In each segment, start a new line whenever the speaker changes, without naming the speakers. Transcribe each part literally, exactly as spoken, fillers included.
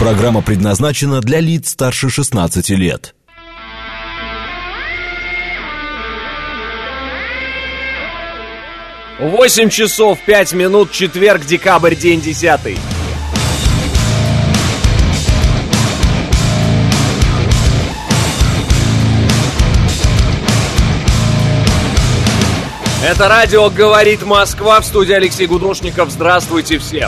Программа предназначена для лиц старше шестнадцати лет.
восемь часов пять минут, четверг, декабрь, день десятый. Это радио «Говорит Москва», в студии Алексей Гудошников. Здравствуйте всем.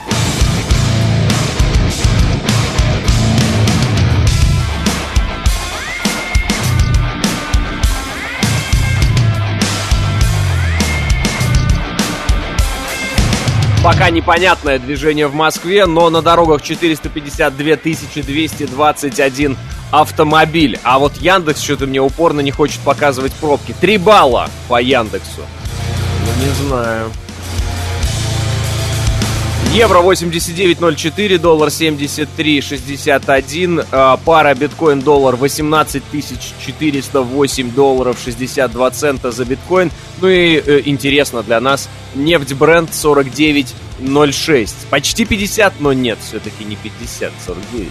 Пока непонятное движение в Москве, но на дорогах четыреста пятьдесят две тысячи двести двадцать один автомобиль. А вот Яндекс что-то мне упорно не хочет показывать пробки. Три балла по Яндексу. Ну, не знаю. Евро восемьдесят девять ноль четыре, доллар семьдесят три шестьдесят один, э, пара биткоин-доллар восемнадцать тысяч четыреста восемь долларов шестьдесят два цента за биткоин. Ну и э, интересно для нас, нефть Brent сорок девять ноль шесть. Почти пятьдесят, но нет, все-таки не пятьдесят, сорок девять.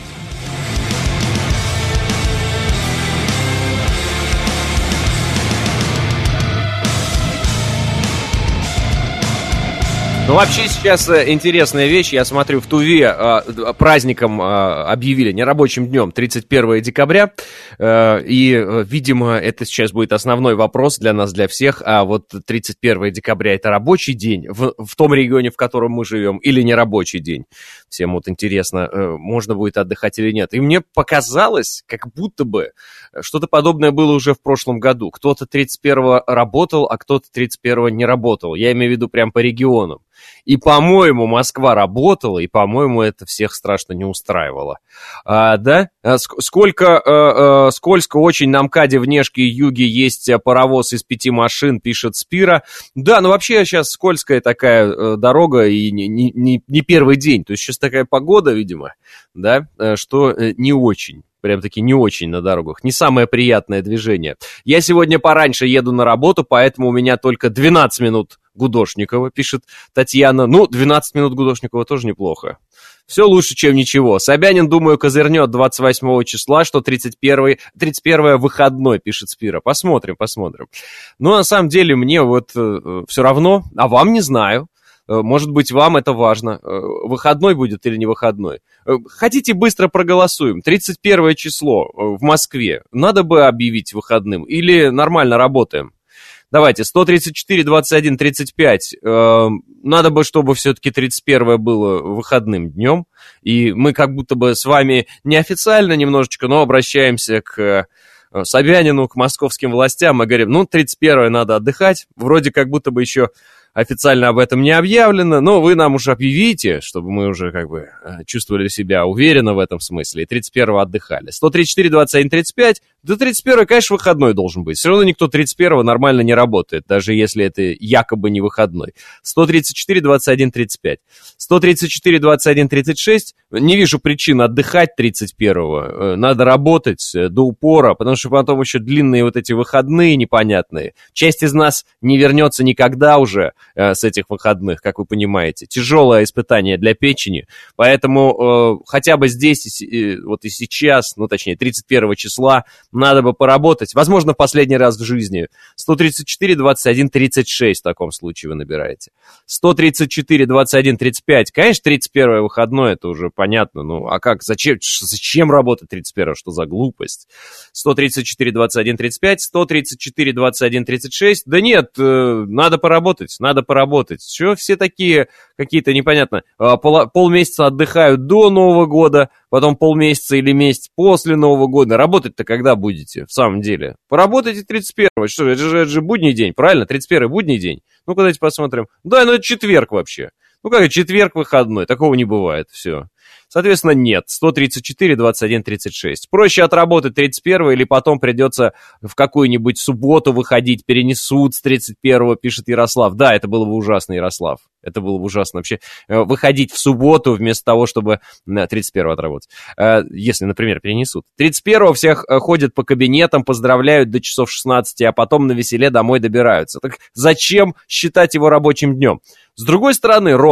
Ну, вообще сейчас интересная вещь. Я смотрю, в Туве э, праздником э, объявили, нерабочим днем, тридцать первого декабря. Э, и, э, видимо, это сейчас будет основной вопрос для нас, для всех. А вот тридцать первого декабря — это рабочий день в, в том регионе, в котором мы живем, или нерабочий день? Всем вот интересно, э, можно будет отдыхать или нет. И мне показалось, как будто бы что-то подобное было уже в прошлом году. Кто-то тридцать первого работал, а кто-то тридцать первого не работал. Я имею в виду прям по регионам. И, по-моему, Москва работала, и, по-моему, это всех страшно не устраивало. А, да? Сколько, а, а, скользко очень на МКАДе в Нежке и Юге есть паровоз из пяти машин, пишет Спира. Да, ну вообще сейчас скользкая такая а, дорога, и не, не, не первый день. То есть сейчас такая погода, видимо, да, что а, не очень. Прям-таки не очень на дорогах. Не самое приятное движение. Я сегодня пораньше еду на работу, поэтому у меня только двенадцать минут Гудошникова, пишет Татьяна. Ну, двенадцать минут Гудошникова тоже неплохо. Все лучше, чем ничего. Собянин, думаю, козырнет двадцать восьмого числа, что тридцать первое, тридцать первое выходной, пишет Спира. Посмотрим, посмотрим. Но на самом деле мне вот э, все равно, а вам не знаю. Может быть, вам это важно. Выходной будет или не выходной? Хотите, быстро проголосуем. тридцать первое число в Москве надо бы объявить выходным или нормально работаем? Давайте, сто тридцать четыре двадцать один тридцать пять. Надо бы, чтобы все-таки тридцать первое было выходным днем. И мы как будто бы с вами неофициально немножечко, но обращаемся к Собянину, к московским властям. Мы говорим, ну, тридцать первое надо отдыхать. Вроде как будто бы еще официально об этом не объявлено, но вы нам уже объявите, чтобы мы уже как бы чувствовали себя уверенно в этом смысле. И тридцать первого отдыхали. сто тридцать четыре двадцать один тридцать пять. Да тридцать первое, конечно, выходной должен быть. Все равно никто тридцать первого нормально не работает, даже если это якобы не выходной. сто тридцать четыре двадцать один тридцать пять. сто тридцать четыре двадцать один тридцать шесть. Не вижу причин отдыхать тридцать первого. Надо работать до упора, потому что потом еще длинные вот эти выходные непонятные. Часть из нас не вернется никогда уже с этих выходных, как вы понимаете. Тяжелое испытание для печени, поэтому э, хотя бы здесь, э, вот и сейчас, ну точнее тридцать первого числа, надо бы поработать, возможно, в последний раз в жизни. сто тридцать четыре двадцать один тридцать шесть в таком случае вы набираете. сто тридцать четыре двадцать один тридцать пять, конечно, тридцать первое выходной, это уже понятно, ну а как, зачем, зачем работать тридцать первого, что за глупость? сто тридцать четыре двадцать один тридцать пять, сто тридцать четыре двадцать один тридцать шесть, да нет, э, надо поработать, надо поработать. Что все такие какие-то непонятно, пол, полмесяца отдыхают до Нового года, потом полмесяца или месяц после Нового года. Работать-то когда будете, в самом деле? Поработайте тридцать первого. Что, это же, это же будний день, правильно? тридцать первый будний день. Ну-ка, давайте посмотрим. Да, ну это четверг вообще. Ну как, четверг выходной, такого не бывает, все. Соответственно, нет. сто тридцать четыре двадцать один тридцать шесть. Проще отработать тридцать первого, или потом придется в какую-нибудь субботу выходить, перенесут с тридцать первого, пишет Ярослав. Да, это было бы ужасно, Ярослав. Это было бы ужасно вообще. Выходить в субботу вместо того, чтобы тридцать первого отработать. Если, например, перенесут. тридцать первого всех ходят по кабинетам, поздравляют до часов шестнадцати, а потом навеселе домой добираются. Так зачем считать его рабочим днем? С другой стороны, Рон,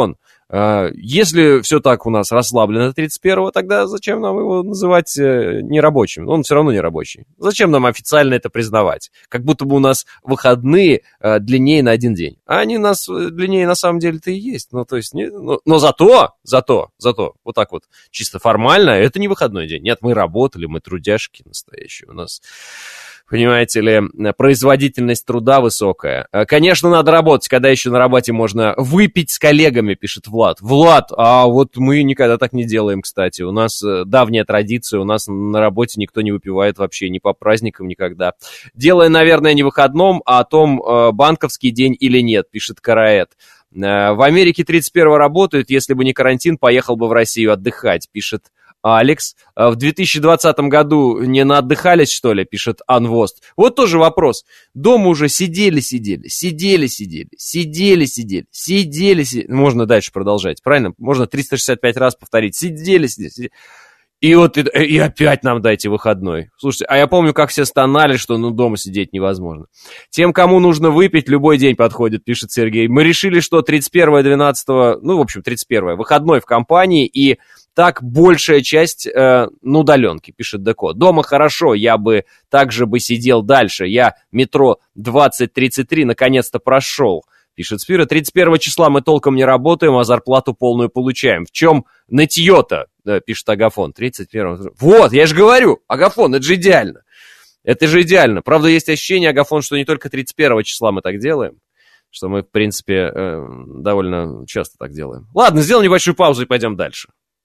Если все так у нас расслаблено тридцать первого, тогда зачем нам его называть нерабочим? Он все равно не рабочий. Зачем нам официально это признавать? Как будто бы у нас выходные длиннее на один день. А они у нас длиннее на самом деле-то и есть. Ну, то есть, не, но, но зато, зато, зато, вот так вот, чисто формально, это не выходной день. Нет, мы работали, мы трудяшки настоящие. У нас... Понимаете ли, производительность труда высокая. Конечно, надо работать, когда еще на работе можно выпить с коллегами, пишет Влад. Влад, а вот мы никогда так не делаем, кстати. У нас давняя традиция, у нас на работе никто не выпивает вообще, ни по праздникам никогда. Дело, наверное, не выходном, а о том, банковский день или нет, пишет Караэт. В Америке тридцать первого работают, если бы не карантин, поехал бы в Россию отдыхать, пишет Алекс. В две тысячи двадцатом году не наотдыхались, что ли, пишет Анвост. Вот тоже вопрос. Дома уже сидели-сидели, сидели-сидели, сидели-сидели, сидели-сидели. Можно дальше продолжать, правильно? Можно триста шестьдесят пять раз повторить. Сидели-сидели. И вот и, и опять нам дайте выходной. Слушайте, а я помню, как все стонали, что ну дома сидеть невозможно. Тем, кому нужно выпить, любой день подходит, пишет Сергей. Мы решили, что тридцать первого двенадцатого, ну, в общем, тридцать первого, выходной в компании, и так большая часть э, на удаленке, пишет Деко. Дома хорошо, я бы также бы сидел дальше. Я метро двадцать тридцать три наконец-то прошел, пишет Спира. тридцать первого числа мы толком не работаем, а зарплату полную получаем. В чем нытье-то, да, пишет Агафон. тридцать первого. Вот, я же говорю, Агафон, это же идеально. Это же идеально. Правда, есть ощущение, Агафон, что не только тридцать первого числа мы так делаем, что мы, в принципе, э, довольно часто так делаем. Ладно, сделаем небольшую паузу и пойдем дальше.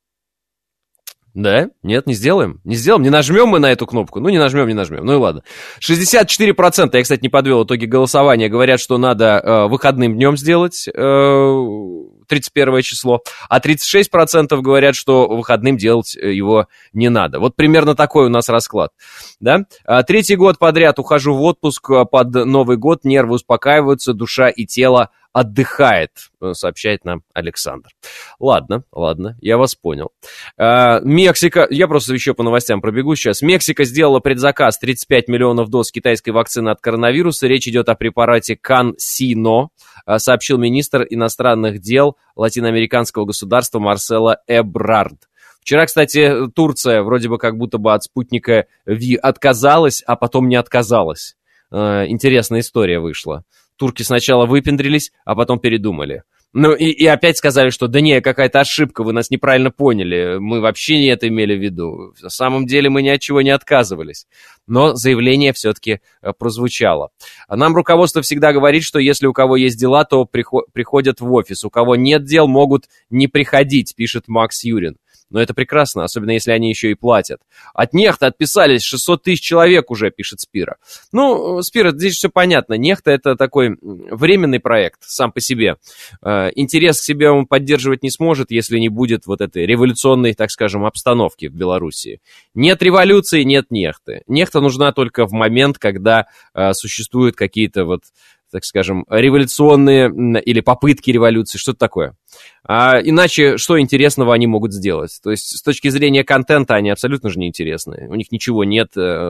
Да? Нет, не сделаем? Не сделаем? Не нажмем мы на эту кнопку? Ну, не нажмем, не нажмем. Ну и ладно. шестьдесят четыре процента, я, кстати, не подвел итоги голосования, говорят, что надо э, выходным днем сделать э, тридцать первое число, а тридцать шесть процентов говорят, что выходным делать его не надо. Вот примерно такой у нас расклад. Да? А, третий год подряд ухожу в отпуск под Новый год, нервы успокаиваются, душа и тело отдыхает, сообщает нам Александр. Ладно, ладно, я вас понял. А, Мексика, я просто еще по новостям пробегу сейчас. Мексика сделала предзаказ тридцать пять миллионов доз китайской вакцины от коронавируса. Речь идет о препарате Кансино, сообщил министр иностранных дел латиноамериканского государства Марсело Эбрард. Вчера, кстати, Турция вроде бы как будто бы от спутника Ви отказалась, а потом не отказалась. Э, интересная история вышла. Турки сначала выпендрились, а потом передумали. Ну и, и опять сказали, что да не, какая-то ошибка, вы нас неправильно поняли, мы вообще не это имели в виду. На самом деле мы ни от чего не отказывались. Но заявление все-таки прозвучало. Нам руководство всегда говорит, что если у кого есть дела, то приход- приходят в офис. У кого нет дел, могут не приходить, пишет Макс Юрин. Но это прекрасно, особенно если они еще и платят. От Нехта отписались шестьсот тысяч человек уже, пишет Спира. Ну, Спира, здесь все понятно. Нехта — это такой временный проект сам по себе. Интерес к себе он поддерживать не сможет, если не будет вот этой революционной, так скажем, обстановки в Белоруссии. Нет революции, нет Нехты. Нехта нужна только в момент, когда существуют какие-то вот, так скажем, революционные или попытки революции, что-то такое. А иначе что интересного они могут сделать? То есть с точки зрения контента они абсолютно же неинтересные. У них ничего нет,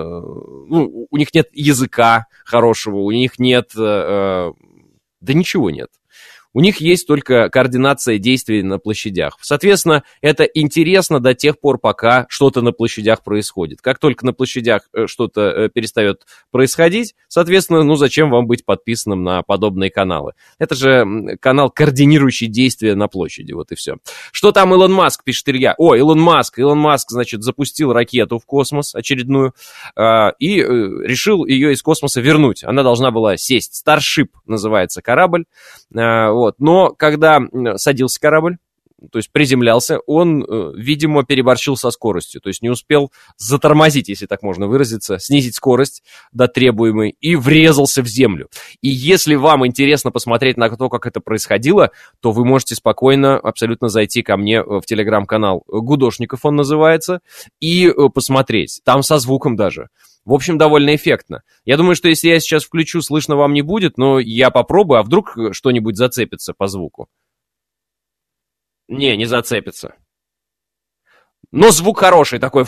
ну, у них нет языка хорошего, у них нет, да ничего нет. У них есть только координация действий на площадях. Соответственно, это интересно до тех пор, пока что-то на площадях происходит. Как только на площадях что-то перестает происходить, соответственно, ну зачем вам быть подписанным на подобные каналы? Это же канал, координирующий действия на площади, вот и все. Что там Илон Маск, пишет Илья? О, Илон Маск, Илон Маск, значит, запустил ракету в космос очередную э, и э, решил ее из космоса вернуть. Она должна была сесть. Starship называется корабль. Э, вот. Но когда садился корабль, то есть приземлялся, он, видимо, переборщил со скоростью, то есть не успел затормозить, если так можно выразиться, снизить скорость до требуемой и врезался в землю. И если вам интересно посмотреть на то, как это происходило, то вы можете спокойно абсолютно зайти ко мне в телеграм-канал Гудошников, он называется, и посмотреть, там со звуком даже. В общем, довольно эффектно. Я думаю, что если я сейчас включу, слышно вам не будет, но я попробую, а вдруг что-нибудь зацепится по звуку. Не, не зацепится. Но звук хороший, такой...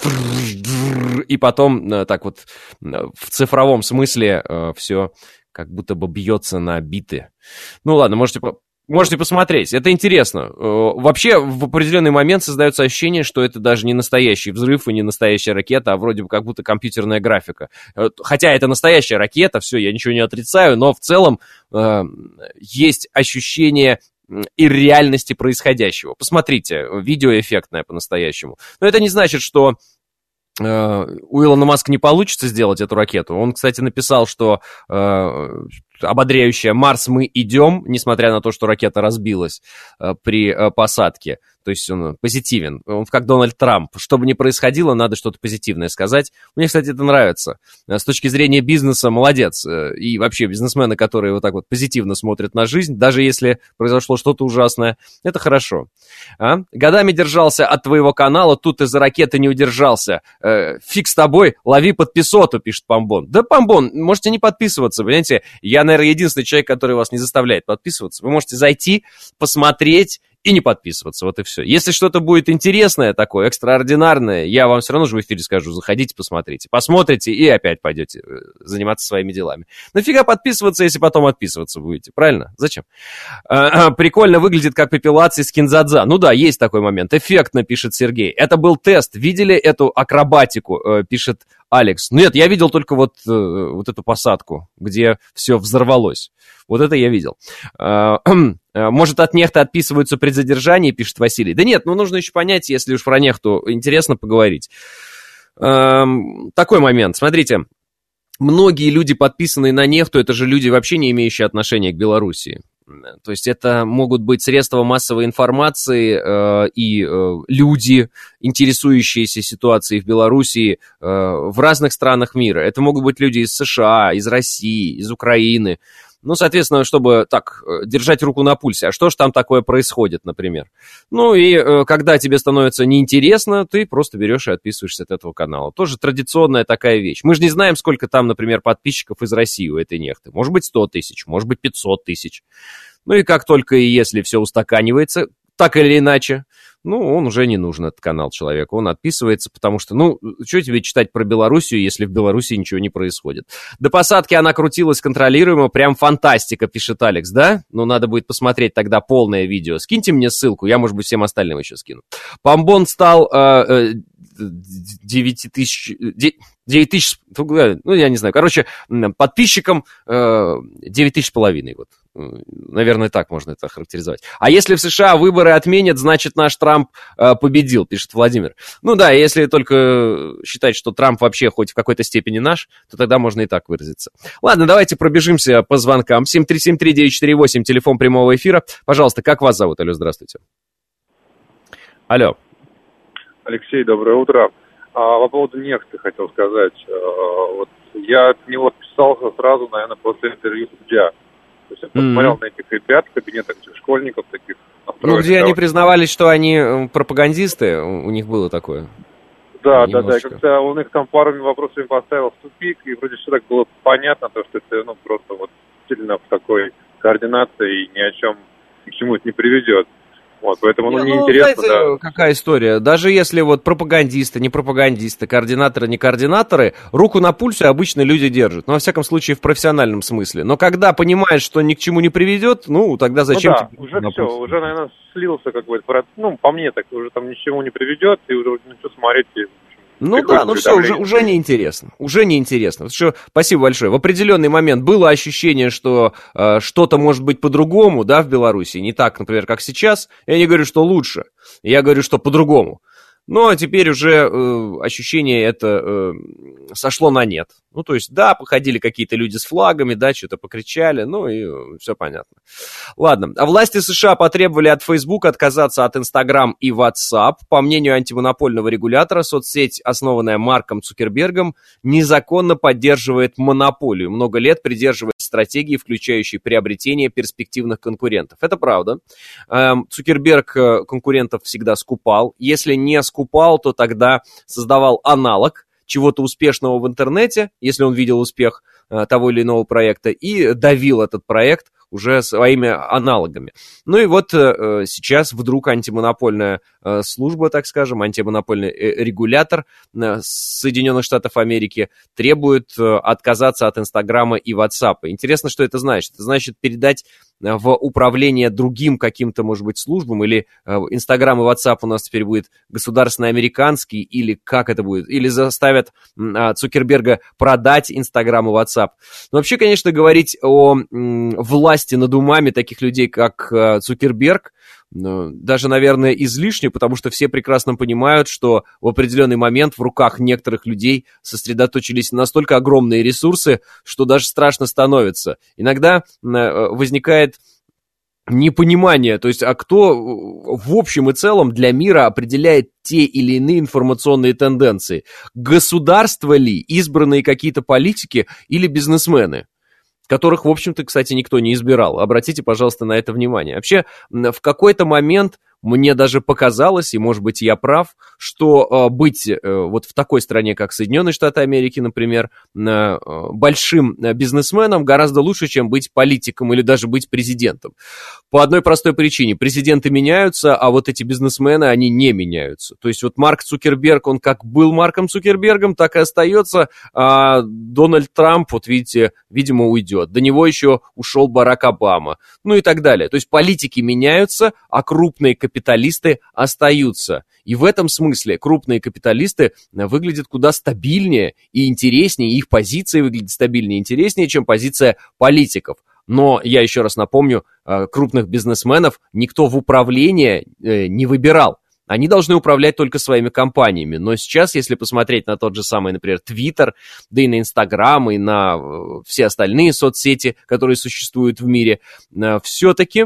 И потом так вот в цифровом смысле все как будто бы бьется на биты. Ну ладно, можете... Можете посмотреть, это интересно. Вообще, в определенный момент создается ощущение, что это даже не настоящий взрыв и не настоящая ракета, а вроде бы как будто компьютерная графика. Хотя это настоящая ракета, все, я ничего не отрицаю, но в целом э, есть ощущение и реальности происходящего. Посмотрите, видео эффектное по-настоящему. Но это не значит, что у Илона Маска не получится сделать эту ракету. Он, кстати, написал, что э, ободряющее «Марс, мы идем», несмотря на то, что ракета разбилась э, при э, посадке. То есть он позитивен. Он как Дональд Трамп. Что бы ни происходило, надо что-то позитивное сказать. Мне, кстати, это нравится. С точки зрения бизнеса молодец. И вообще бизнесмены, которые вот так вот позитивно смотрят на жизнь, даже если произошло что-то ужасное, это хорошо. А? Годами держался от твоего канала, тут из-за ракеты не удержался. Э, фиг с тобой, лови подписоту, пишет Помбон. Да, Помбон, можете не подписываться, понимаете? Я, наверное, единственный человек, который вас не заставляет подписываться. Вы можете зайти, посмотреть и не подписываться, вот и все. Если что-то будет интересное такое, экстраординарное, я вам все равно же в эфире скажу, заходите, посмотрите. Посмотрите и опять пойдете заниматься своими делами. Нафига подписываться, если потом отписываться будете, правильно? Зачем? А, прикольно выглядит, как пепелация из Кинзадза. Ну да, есть такой момент. Эффектно, пишет Сергей. Это был тест. Видели эту акробатику, пишет Алекс. Нет, я видел только вот, вот эту посадку, где все взорвалось. Вот это я видел. Может, от нехта отписываются при задержании, пишет Василий. Да нет, ну нужно еще понять, если уж про нехту интересно поговорить. Такой момент, смотрите. Многие люди, подписанные на нехту, это же люди, вообще не имеющие отношения к Белоруссии. То есть это могут быть средства массовой информации э, и э, люди, интересующиеся ситуацией в Белоруссии э, в разных странах мира. Это могут быть люди из США, из России, из Украины. Ну, соответственно, чтобы так, держать руку на пульсе. А что же там такое происходит, например? Ну, и э, когда тебе становится неинтересно, ты просто берешь и отписываешься от этого канала. Тоже традиционная такая вещь. Мы же не знаем, сколько там, например, подписчиков из России у этой нехты. Может быть, сто тысяч, может быть, пятьсот тысяч. Ну, и как только и если все устаканивается, так или иначе, ну, он уже не нужен, этот канал человеку. Он отписывается, потому что, ну, что тебе читать про Белоруссию, если в Беларуси ничего не происходит? До посадки она крутилась контролируемо, прям фантастика, пишет Алекс, да? Ну, надо будет посмотреть тогда полное видео. Скиньте мне ссылку, я, может быть, всем остальным еще скину. Помбон стал э, э, девять тысяч... девять тысяч, ну, я не знаю, короче, подписчикам э, девять тысяч с половиной, вот. Наверное, так можно это характеризовать. А если в США выборы отменят, значит, наш Трамп э, победил, пишет Владимир. Ну да, если только считать, что Трамп вообще хоть в какой-то степени наш, то тогда можно и так выразиться. Ладно, давайте пробежимся по звонкам. семь три семь три девять четыре восемь, телефон прямого эфира. Пожалуйста, как вас зовут? Алло, здравствуйте. Алло.
Алексей, доброе утро. А, по поводу нефти хотел сказать. А, вот я от него отписался сразу, наверное, после интервью с Дудя. То есть я посмотрел mm-hmm. на этих ребят в кабинетах школьников таких.
Ну, где они признавались, что они пропагандисты, у них было такое.
Да, да, да. Как-то он их там пару вопросами поставил в тупик, и вроде все так было понятно, то, что это, ну, просто вот сильно в такой координации и ни о чем, ни к чему это не приведет. Вот, поэтому, ну,
не,
мне
ну,
интересно,
знаете,
да.
Какая история? Даже если вот пропагандисты, не пропагандисты, координаторы, не координаторы, руку на пульсе обычно люди держат. Ну, во всяком случае, в профессиональном смысле. Но когда понимаешь, что ни к чему не приведет, ну, тогда зачем
ну, да,
тебе
уже все, уже, наверное, слился, как бы, ну, по мне так, уже там ни к чему не приведет, и уже ну, что смотреть, и...
Ну да, ну все, уже, уже неинтересно. Уже неинтересно. Что, спасибо большое. В определенный момент было ощущение, что э, что-то может быть по-другому, да, в Беларуси. Не так, например, как сейчас. Я не говорю, что лучше. Я говорю, что по-другому. Но теперь уже э, ощущение это э, сошло на нет. Ну, то есть, да, походили какие-то люди с флагами, да, что-то покричали, ну и э, все понятно. Ладно, а власти США потребовали от Facebook отказаться от Instagram и WhatsApp. По мнению антимонопольного регулятора, соцсеть, основанная Марком Цукербергом, незаконно поддерживает монополию, много лет придерживаясь стратегии, включающей приобретение перспективных конкурентов. Это правда. Эм, Цукерберг конкурентов всегда скупал. Если не скупал, то тогда создавал аналог чего-то успешного в интернете, если он видел успех э, того или иного проекта, и давил этот проект уже своими аналогами. Ну и вот э, сейчас вдруг антимонопольная э, служба, так скажем, антимонопольный э, регулятор э, Соединенных Штатов Америки требует э, отказаться от Инстаграма и Ватсапа. Интересно, что это значит. Это значит передать в управление другим каким-то, может быть, службам, или Инстаграм и WhatsApp у нас теперь будет государственно-американский, или как это будет, или заставят Цукерберга продать Инстаграм и WhatsApp. Но вообще, конечно, говорить о м, власти над умами таких людей, как Цукерберг, даже, наверное, излишне, потому что все прекрасно понимают, что в определенный момент в руках некоторых людей сосредоточились настолько огромные ресурсы, что даже страшно становится. Иногда возникает непонимание, то есть, а кто в общем и целом для мира определяет те или иные информационные тенденции? Государство ли, избранные какие-то политики или бизнесмены? Которых, в общем-то, кстати, никто не избирал. Обратите, пожалуйста, на это внимание. Вообще, в какой-то момент мне даже показалось, и, может быть, я прав, что э, быть э, вот в такой стране, как Соединенные Штаты Америки, например, э, большим бизнесменом гораздо лучше, чем быть политиком или даже быть президентом. По одной простой причине. Президенты меняются, а вот эти бизнесмены, они не меняются. То есть вот Марк Цукерберг, он как был Марком Цукербергом, так и остается, а Дональд Трамп, вот видите, видимо, уйдет. До него еще ушел Барак Обама, ну и так далее. То есть политики меняются, а крупные капиталисты остаются. И в этом смысле крупные капиталисты выглядят куда стабильнее и интереснее, их позиции выглядят стабильнее и интереснее, чем позиция политиков. Но, я еще раз напомню, крупных бизнесменов никто в управление не выбирал. Они должны управлять только своими компаниями. Но сейчас, если посмотреть на тот же самый, например, Twitter, да и на Instagram, и на все остальные соцсети, которые существуют в мире, все-таки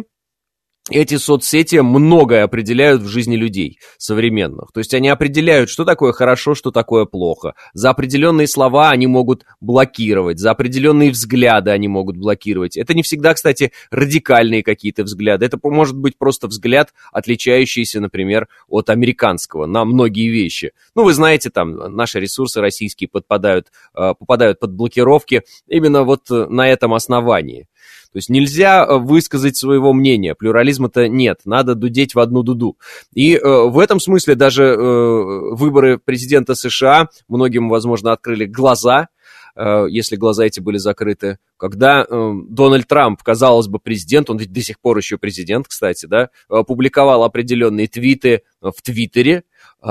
эти соцсети многое определяют в жизни людей современных. То есть они определяют, что такое хорошо, что такое плохо. За определенные слова они могут блокировать, за определенные взгляды они могут блокировать. Это не всегда, кстати, радикальные какие-то взгляды. Это может быть просто взгляд, отличающийся, например, от американского на многие вещи. Ну, вы знаете, там наши ресурсы российские подпадают, попадают под блокировки именно вот на этом основании. То есть нельзя высказать своего мнения, плюрализма-то нет, надо дудеть в одну дуду. И э, в этом смысле даже э, выборы президента США многим, возможно, открыли глаза, э, если глаза эти были закрыты. Когда э, Дональд Трамп, казалось бы, президент, он ведь до сих пор еще президент, кстати, да, публиковал определенные твиты в Твиттере,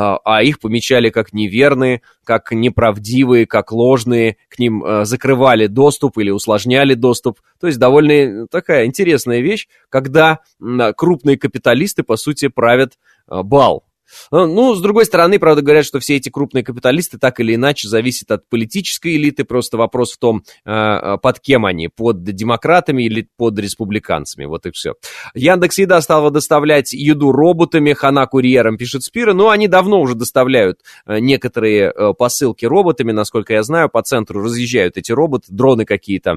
а их помечали как неверные, как неправдивые, как ложные, к ним закрывали доступ или усложняли доступ. То есть довольно такая интересная вещь, когда крупные капиталисты, по сути, правят бал. Ну, с другой стороны, правда, говорят, что все эти крупные капиталисты так или иначе зависят от политической элиты. Просто вопрос в том, под кем они, под демократами или под республиканцами. Вот и все. Яндекс.Еда стала доставлять еду роботами, хана курьерам, пишет Спира. Но они давно уже доставляют некоторые посылки роботами, насколько я знаю. По центру разъезжают эти роботы, дроны какие-то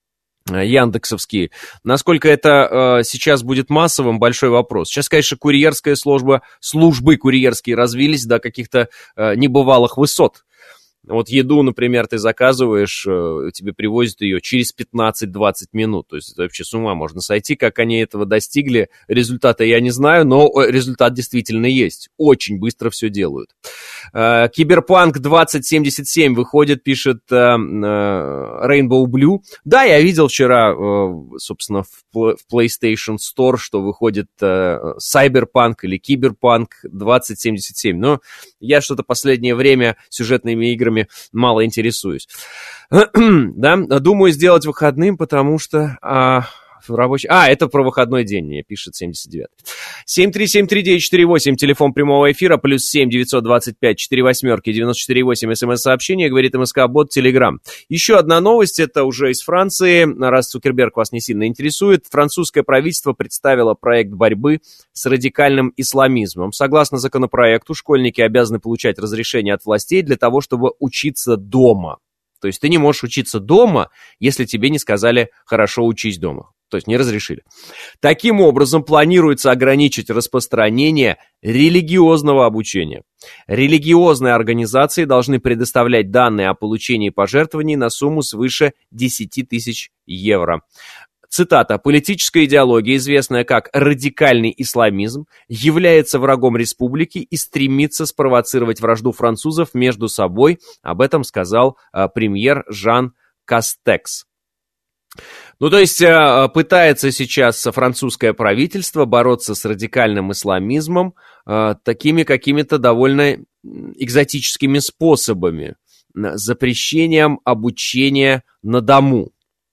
яндексовские. Насколько это э, сейчас будет массовым, большой вопрос. Сейчас, конечно, курьерская служба, службы курьерские развились до каких-то э, небывалых высот. Вот еду, например, ты заказываешь, тебе привозят ее через пятнадцать-двадцать минут. То есть это вообще с ума можно сойти, как они этого достигли. Результата я не знаю, но результат действительно есть. Очень быстро все делают. Киберпанк двадцать семьдесят семь выходит, пишет Rainbow Blue. Да, я видел вчера, собственно, в PlayStation Store, что выходит Cyberpunk или Киберпанк двадцать семьдесят семь. Но я что-то последнее время сюжетными играми мало интересуюсь. Да, думаю сделать выходным, потому что а, в рабочий... А, это про выходной день, мне пишет семьдесят девять. семь три семь три девять четыре восемь, телефон прямого эфира, плюс семь девятьсот двадцать пять четыре восьмерки девяносто четыре восемь, смс-сообщение, говорит МСК-бот, Телеграм. Еще одна новость, это уже из Франции, раз Цукерберг вас не сильно интересует. Французское правительство представило проект борьбы с радикальным исламизмом. Согласно законопроекту, школьники обязаны получать разрешение от властей для того, чтобы учиться дома. То есть ты не можешь учиться дома, если тебе не сказали «хорошо, учись дома». То есть не разрешили. Таким образом, планируется ограничить распространение религиозного обучения. Религиозные организации должны предоставлять данные о получении пожертвований на сумму свыше десять тысяч евро. Цитата. «Политическая идеология, известная как радикальный исламизм, является врагом республики и стремится спровоцировать вражду французов между собой». Об этом сказал а, премьер Жан Кастекс. Ну, то есть пытается сейчас французское правительство бороться с радикальным исламизмом такими какими-то довольно экзотическими способами. Запрещением обучения на дому,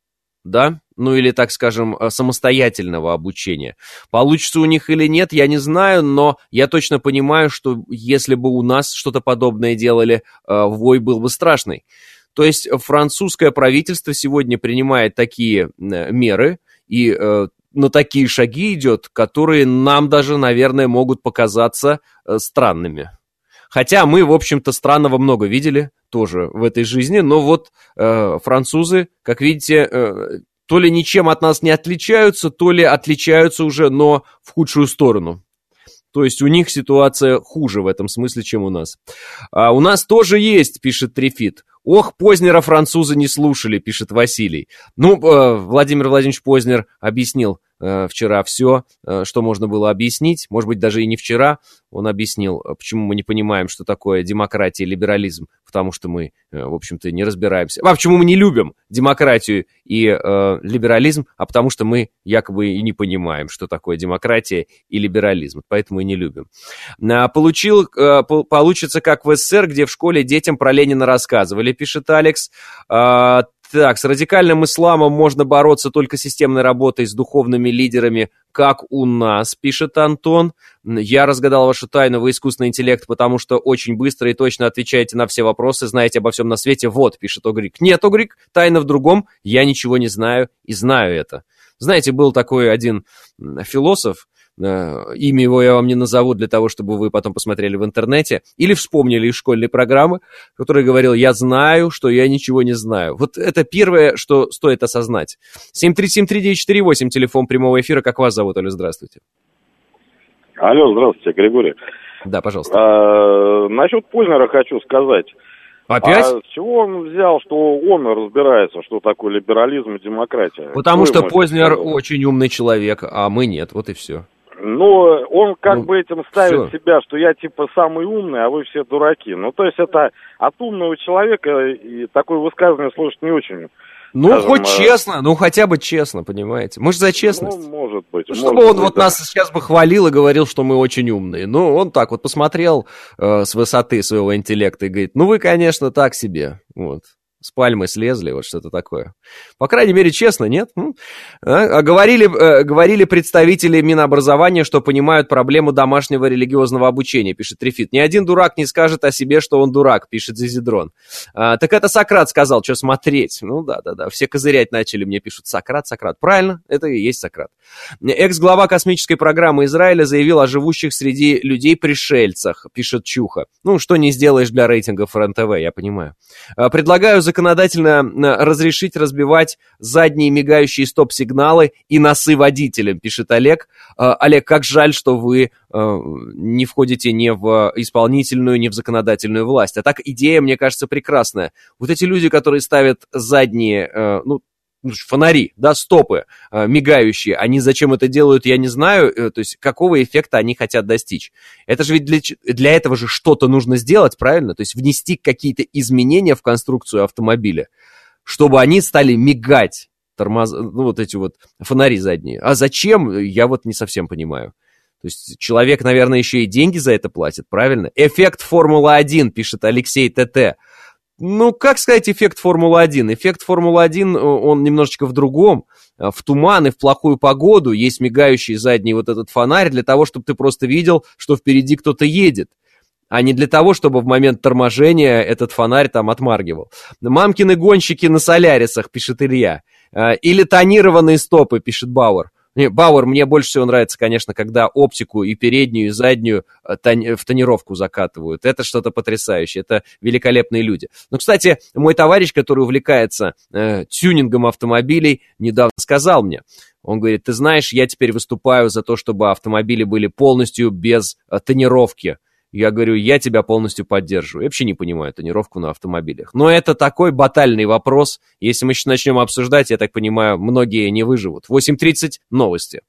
да? Ну, или, так скажем, самостоятельного обучения. Получится у них или нет, я не знаю, но я точно понимаю, что если бы у нас что-то подобное делали, вой был бы страшный. То есть французское правительство сегодня принимает такие меры и на такие шаги идет, которые нам даже, наверное, могут показаться странными. Хотя мы, в общем-то, странного много видели тоже в этой жизни, но вот э, французы, как видите, э, то ли ничем от нас не отличаются, то ли отличаются уже, но в худшую сторону. То есть у них ситуация хуже в этом смысле, чем у нас. А у нас тоже есть, пишет Трифит. Ох, Познера французы не слушали, пишет Василий. Ну, э, Владимир Владимирович Познер объяснил э, вчера все, э, что можно было объяснить. Может быть, даже и не вчера. Он объяснил, почему мы не понимаем, что такое демократия и либерализм. Потому что мы, э, в общем-то, не разбираемся. А почему мы не любим демократию и э, либерализм? А потому что мы якобы и не понимаем, что такое демократия и либерализм. Поэтому и не любим. А, получил, э, получится, как в СССР, где в школе детям про Ленина рассказывали, пишет Алекс. А, так, с радикальным исламом можно бороться только системной работой с духовными лидерами, как у нас, пишет Антон. Я разгадал вашу тайну, вы искусственный интеллект, потому что очень быстро и точно отвечаете на все вопросы, знаете обо всем на свете. Вот, пишет Огрик. Нет, Огрик, тайна в другом, я ничего не знаю и знаю это. Знаете, был такой один философ, имя его я вам не назову для того, чтобы вы потом посмотрели в интернете или вспомнили из школьной программы, который говорил: я знаю, что я ничего не знаю. Вот это первое, что стоит осознать. семь три семь три девять четыре восемь, телефон прямого эфира. Как вас зовут, Оля? Здравствуйте.
Алло, здравствуйте, Григорий.
Да, пожалуйста.
А, насчет Познера хочу сказать.
Опять?
А с чего он взял, что он разбирается, что такое либерализм и демократия?
Потому
Кто
что Познер очень умный человек, а мы нет, вот и все.
Ну, он как
ну,
бы этим ставит
все.
себя, что я типа самый умный, а вы все дураки. Ну, то есть это от умного человека и такое высказывание слушать не очень.
Ну,
скажем,
хоть честно, ну хотя бы честно, понимаете. Мы же за честность.
Ну, может быть.
Ну,
может
чтобы он
быть,
вот
да.
нас сейчас бы хвалил и говорил, что мы очень умные. Ну, он так вот посмотрел э, с высоты своего интеллекта и говорит: ну вы, конечно, так себе. Вот. С пальмы слезли, вот что-то такое. По крайней мере, честно, нет? А, говорили, э, говорили представители Минобразования, что понимают проблему домашнего религиозного обучения, пишет Трифит. Ни один дурак не скажет о себе, что он дурак, пишет Зизидрон. А, так это Сократ сказал, что смотреть. Ну да-да-да, все козырять начали, мне пишут: Сократ, Сократ. Правильно, это и есть Сократ. Экс-глава космической программы Израиля заявил о живущих среди людей пришельцах, пишет Чуха. Ну, что не сделаешь для рейтингов РЕН-ТВ, я понимаю. А, предлагаю законодательно разрешить разбивать задние мигающие стоп-сигналы и носы водителям, пишет Олег. Олег, как жаль, что вы не входите ни в исполнительную, ни в законодательную власть. А так идея, мне кажется, прекрасная. Вот эти люди, которые ставят задние, ну, фонари, да, стопы э, мигающие, они зачем это делают, я не знаю, э, то есть какого эффекта они хотят достичь. Это же ведь для, для этого же что-то нужно сделать, правильно? То есть внести какие-то изменения в конструкцию автомобиля, чтобы они стали мигать, тормоз... ну, вот эти вот фонари задние. А зачем, я вот не совсем понимаю. То есть человек, наверное, еще и деньги за это платит, правильно? Эффект Формула один, пишет Алексей ТТ. Ну, как сказать, эффект Формулы один? Эффект Формулы один, он немножечко в другом. В туман и в плохую погоду есть мигающий задний вот этот фонарь для того, чтобы ты просто видел, что впереди кто-то едет, а не для того, чтобы в момент торможения этот фонарь там отмаргивал. Мамкины гонщики на солярисах, пишет Илья. Или тонированные стопы, пишет Бауэр. Бауэр, мне больше всего нравится, конечно, когда оптику и переднюю, и заднюю тони- в тонировку закатывают. Это что-то потрясающее, это великолепные люди. Но, кстати, мой товарищ, который увлекается э, тюнингом автомобилей, недавно сказал мне, он говорит: ты знаешь, я теперь выступаю за то, чтобы автомобили были полностью без э, тонировки. Я говорю: я тебя полностью поддерживаю. Я вообще не понимаю тонировку на автомобилях. Но это такой батальный вопрос. Если мы сейчас начнем обсуждать, я так понимаю, многие не выживут. восемь тридцать, новости.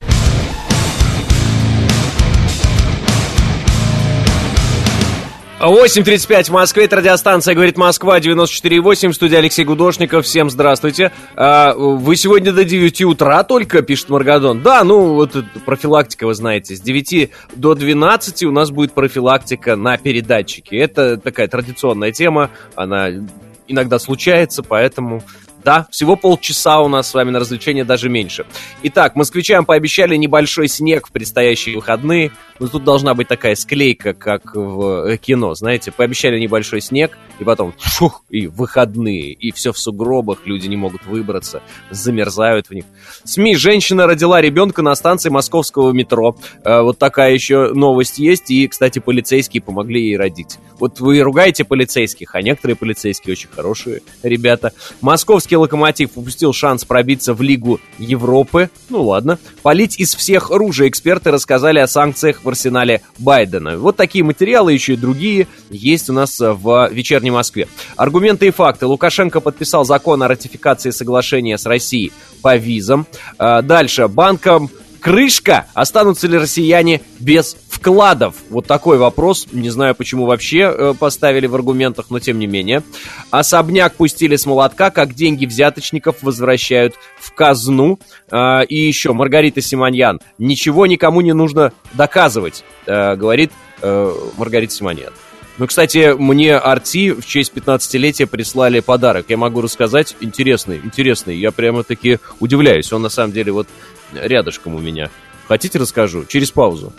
восемь тридцать пять в Москве, это радиостанция «Говорит Москва», девяносто четыре и восемь, в студии Алексей Гудошников. Всем здравствуйте. А, вы сегодня до девяти утра только, пишет Маргадон. Да, ну вот профилактика, вы знаете, с девяти до двенадцати у нас будет профилактика на передатчике. Это такая традиционная тема, она иногда случается, поэтому... Да, всего полчаса у нас с вами на развлечение, даже меньше. Итак, москвичам пообещали небольшой снег в предстоящие выходные. Но тут должна быть такая склейка, как в кино, знаете. Пообещали небольшой снег, и потом шух, и выходные. И все в сугробах, люди не могут выбраться, замерзают в них. СМИ: женщина родила ребенка на станции московского метро. Вот такая еще новость есть. И, кстати, полицейские помогли ей родить. Вот вы ругаете полицейских, а некоторые полицейские очень хорошие ребята. Московский «Локомотив» упустил шанс пробиться в Лигу Европы. Ну ладно. Палить из всех ружей эксперты рассказали о санкциях в арсенале Байдена. Вот такие материалы, еще и другие, есть у нас в «Вечерней Москве». Аргументы и факты. Лукашенко подписал закон о ратификации соглашения с Россией по визам. Дальше. Банкам крышка. Останутся ли россияне без вкладов? Вот такой вопрос. Не знаю, почему вообще э, поставили в аргументах, но тем не менее. Особняк пустили с молотка, как деньги взяточников возвращают в казну. Э, и еще Маргарита Симоньян. Ничего никому не нужно доказывать, э, говорит э, Маргарита Симоньян. Ну, кстати, мне Арти в честь пятнадцатилетия прислали подарок. Я могу рассказать. Интересный, интересный. Я прямо-таки удивляюсь. Он на самом деле вот рядышком у меня. Хотите, расскажу? Через паузу.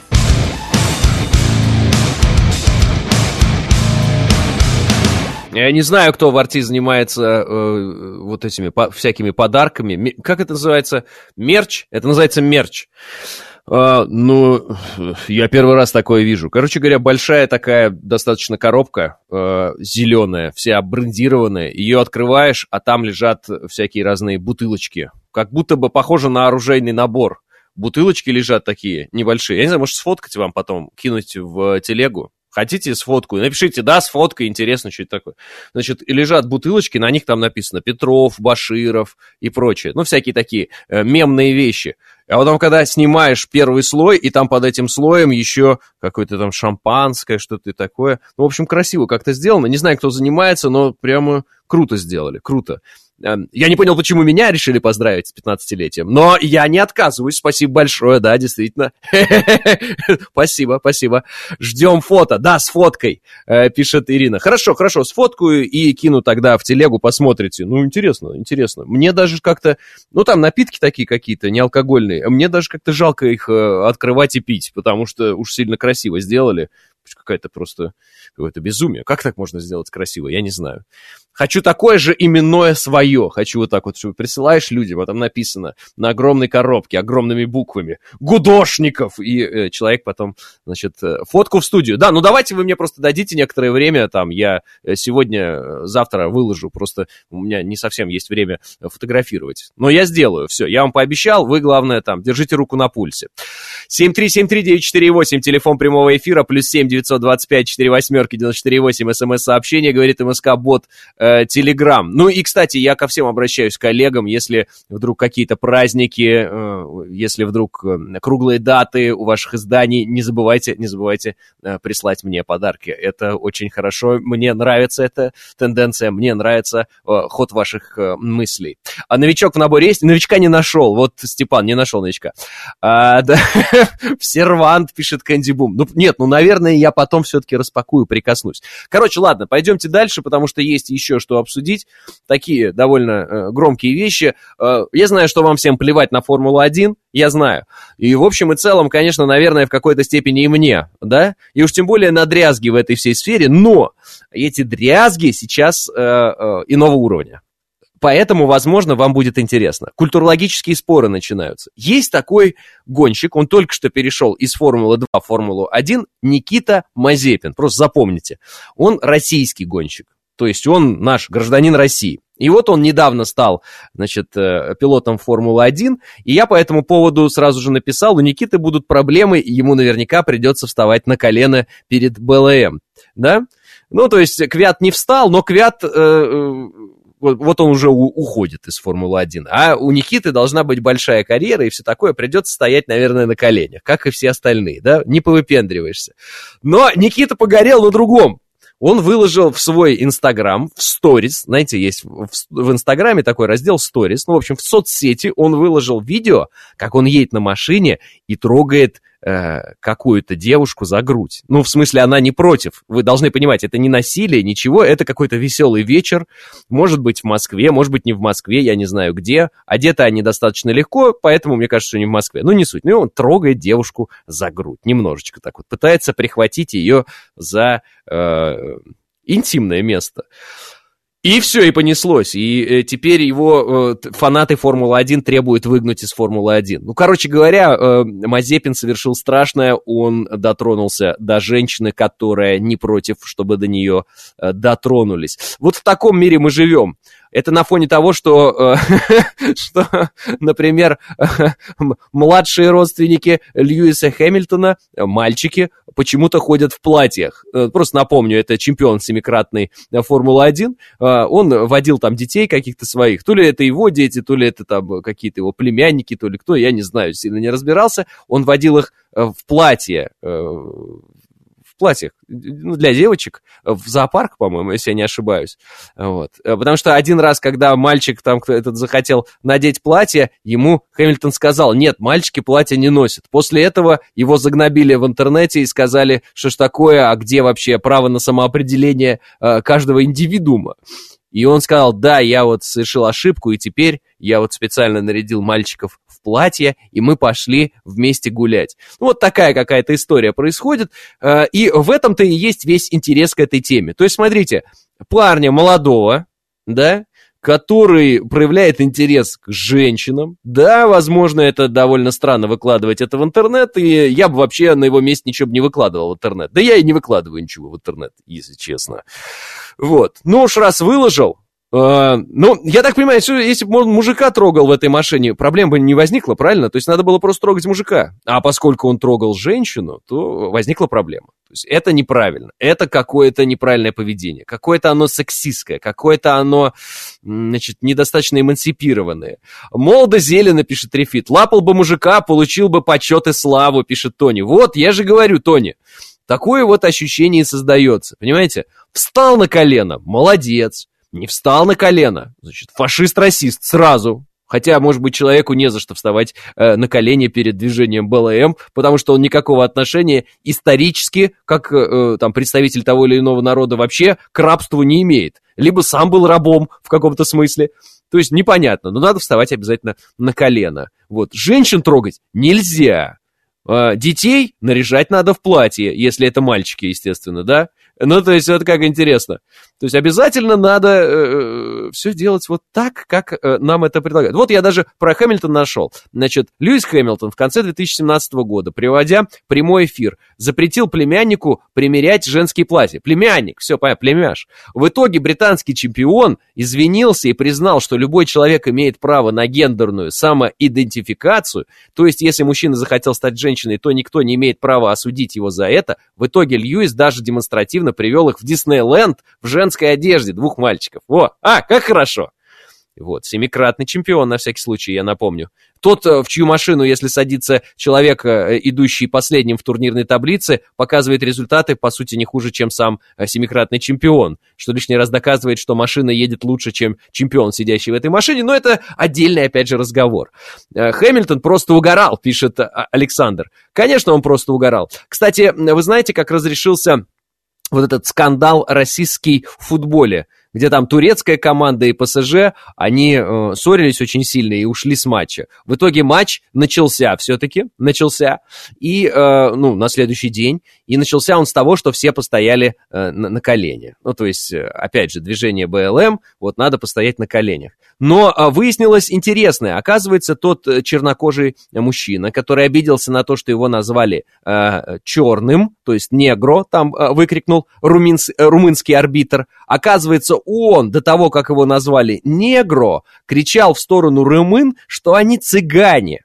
Я не знаю, кто в Арти занимается э, вот этими по- всякими подарками. М- как это называется? Мерч? Это называется мерч. Uh, ну, я первый раз такое вижу. Короче говоря, большая такая достаточно коробка, uh, зеленая, вся обрендированная. Ее открываешь, а там лежат всякие разные бутылочки. Как будто бы похоже на оружейный набор. Бутылочки лежат такие небольшие. Я не знаю, может, сфоткать вам потом, кинуть в телегу. Хотите сфотку? Напишите, да, сфоткай, интересно, что это такое. Значит, и лежат бутылочки, на них там написано Петров, Баширов и прочее. Ну, всякие такие э, мемные вещи. А потом, когда снимаешь первый слой, и там под этим слоем еще какое-то там шампанское, что-то такое. Ну, в общем, красиво как-то сделано. Не знаю, кто занимается, но прямо круто сделали, круто. Я не понял, почему меня решили поздравить с пятнадцатилетием, но я не отказываюсь, спасибо большое, да, действительно. Спасибо, спасибо. Ждем фото, да, с фоткой, пишет Ирина. Хорошо, хорошо, сфоткаю и кину тогда в телегу, посмотрите. Ну, интересно, интересно. Мне даже как-то, ну, там напитки такие какие-то, неалкогольные, мне даже как-то жалко их открывать и пить, потому что уж сильно красиво сделали. Какая-то просто, какое-то безумие. Как так можно сделать красиво? Я не знаю. Хочу такое же именное свое. Хочу вот так вот, что присылаешь людям, а там написано на огромной коробке, огромными буквами Гудошников. И э, человек потом, значит, фотку в студию. Да, ну давайте вы мне просто дадите некоторое время. Там я сегодня, завтра выложу. Просто у меня не совсем есть время фотографировать. Но я сделаю. Все, я вам пообещал. Вы, главное, там, держите руку на пульсе. семь три семь три девять четыре восемь, телефон прямого эфира, плюс семь девятьсот двадцать пять четыре восьмерки девяносто четыре восемь, смс-сообщение, говорит МСК-бот, э, Телеграм. Ну и, кстати, я ко всем обращаюсь, коллегам, если вдруг какие-то праздники, э, если вдруг э, круглые даты у ваших изданий, не забывайте, не забывайте э, прислать мне подарки. Это очень хорошо, мне нравится эта тенденция, мне нравится э, ход ваших э, мыслей. А новичок в наборе есть? Новичка не нашел, вот Степан не нашел новичка. А, да. Сервант, пишет Кэнди Бум. Ну, нет, ну, наверное, я потом все-таки распакую, прикоснусь. Короче, ладно, пойдемте дальше, потому что есть еще что обсудить. Такие довольно э, громкие вещи. Э, я знаю, что вам всем плевать на Формулу один, я знаю. И в общем и целом, конечно, наверное, в какой-то степени и мне, да? И уж тем более на дрязги в этой всей сфере, но эти дрязги сейчас э, э, иного уровня. Поэтому, возможно, вам будет интересно. Культурологические споры начинаются. Есть такой гонщик, он только что перешел из Формулы два в Формулу один, Никита Мазепин. Просто запомните. Он российский гонщик. То есть он наш гражданин России. И вот он недавно стал, значит, пилотом Формулы один, и я по этому поводу сразу же написал, у Никиты будут проблемы, и ему наверняка придется вставать на колено перед БЛМ, да? Ну, то есть Квят не встал, но Квят... Э, вот он уже у, уходит из Формулы один. А у Никиты должна быть большая карьера и все такое. Придется стоять, наверное, на коленях, как и все остальные, да? Не повыпендриваешься. Но Никита погорел на другом. он выложил в свой Инстаграм, в сторис, знаете, есть в, в Инстаграме такой раздел сторис, ну, в общем, в соцсети он выложил видео, как он едет на машине и трогает э, какую-то девушку за грудь. Ну, в смысле, она не против. Вы должны понимать, это не насилие, ничего, это какой-то веселый вечер, может быть, в Москве, может быть, не в Москве, я не знаю где. Одеты они достаточно легко, поэтому мне кажется, что не в Москве. Ну, не суть. Ну, и он трогает девушку за грудь, немножечко так вот, пытается прихватить ее за... интимное место. И все, и понеслось. И э, теперь его э, фанаты Формулы один требуют выгнать из Формулы один. Ну, короче говоря, э, Мазепин совершил страшное. Он дотронулся до женщины, которая не против, чтобы до нее э, дотронулись. Вот в таком мире мы живем. Это на фоне того, что, э, что например, э, младшие родственники Льюиса Хэмилтона, мальчики, почему-то ходят в платьях. Просто напомню, это чемпион семикратной Формулы один. Он водил там детей каких-то своих. То ли это его дети, то ли это там какие-то его племянники, то ли кто, я не знаю, сильно не разбирался. Он водил их в платье, в платьях, ну, для девочек, в зоопарк, по-моему, если я не ошибаюсь. Вот. Потому что один раз, когда мальчик там кто этот захотел надеть платье, ему Хэмилтон сказал: нет, мальчики платья не носят. После этого его загнобили в интернете и сказали, что ж такое, а где вообще право на самоопределение э, каждого индивидуума. И он сказал: да, я вот совершил ошибку, и теперь я вот специально нарядил мальчиков в платье, и мы пошли вместе гулять. Ну, вот такая какая-то история происходит, и в этом-то и есть весь интерес к этой теме. То есть, смотрите, парня молодого, да, который проявляет интерес к женщинам. Да, возможно, это довольно странно выкладывать это в интернет, и я бы вообще на его месте ничего бы не выкладывал в интернет. Да я и не выкладываю ничего в интернет, если честно. Вот. Ну уж раз выложил, э, ну, я так понимаю, что если бы он мужика трогал в этой машине, проблем бы не возникло, правильно? То есть надо было просто трогать мужика. А поскольку он трогал женщину, то возникла проблема. То есть это неправильно, это какое-то неправильное поведение, какое-то оно сексистское, какое-то оно, значит, недостаточно эмансипированное. Молодо зелено, пишет Рефит, лапал бы мужика, получил бы почет и славу, пишет Тони. Вот, я же говорю, Тони, такое вот ощущение создается, понимаете? Встал на колено, молодец, не встал на колено, значит, фашист-расист сразу. Хотя, может быть, человеку не за что вставать э, на колени перед движением Бэ Эл Эм, потому что он никакого отношения исторически, как э, там, представитель того или иного народа вообще, к рабству не имеет. Либо сам был рабом в каком-то смысле. То есть непонятно, но надо вставать обязательно на колено. Вот. Женщин трогать нельзя. Э, детей наряжать надо в платье, если это мальчики, естественно, да? Ну, то есть, вот как интересно. То есть, обязательно надо э, все делать вот так, как э, нам это предлагают. Вот я даже про Хэмилтона нашел. Значит, Льюис Хэмилтон в конце две тысячи семнадцатого года, приводя прямой эфир, запретил племяннику примерять женские платья. Племянник, все, понятно, племяш. В итоге британский чемпион извинился и признал, что любой человек имеет право на гендерную самоидентификацию. То есть, если мужчина захотел стать женщиной, то никто не имеет права осудить его за это. В итоге Льюис даже демонстративно привел их в Диснейленд в женской одежде, двух мальчиков. Во, а, как хорошо. Вот, семикратный чемпион, на всякий случай, я напомню. Тот, в чью машину, если садится человек, идущий последним в турнирной таблице, показывает результаты, по сути, не хуже, чем сам семикратный чемпион, что лишний раз доказывает, что машина едет лучше, чем чемпион, сидящий в этой машине, но это отдельный, опять же, разговор. Хэмилтон просто угорал, пишет Александр. Конечно, он просто угорал. Кстати, вы знаете, как разрешился вот этот скандал российский в футболе, где там турецкая команда и Пэ Эс Жэ, они э, ссорились очень сильно и ушли с матча. В итоге матч начался все-таки, начался, и, э, ну, на следующий день, и начался он с того, что все постояли э, на, на колени. Ну, то есть, э, опять же, движение Бэ Эл Эм, вот надо постоять на коленях. Но э, выяснилось интересное. Оказывается, тот чернокожий мужчина, который обиделся на то, что его назвали э, черным, то есть негро, там э, выкрикнул румынс, э, румынский арбитр, оказывается, он, до того, как его назвали негро, кричал в сторону румын, что они цыгане.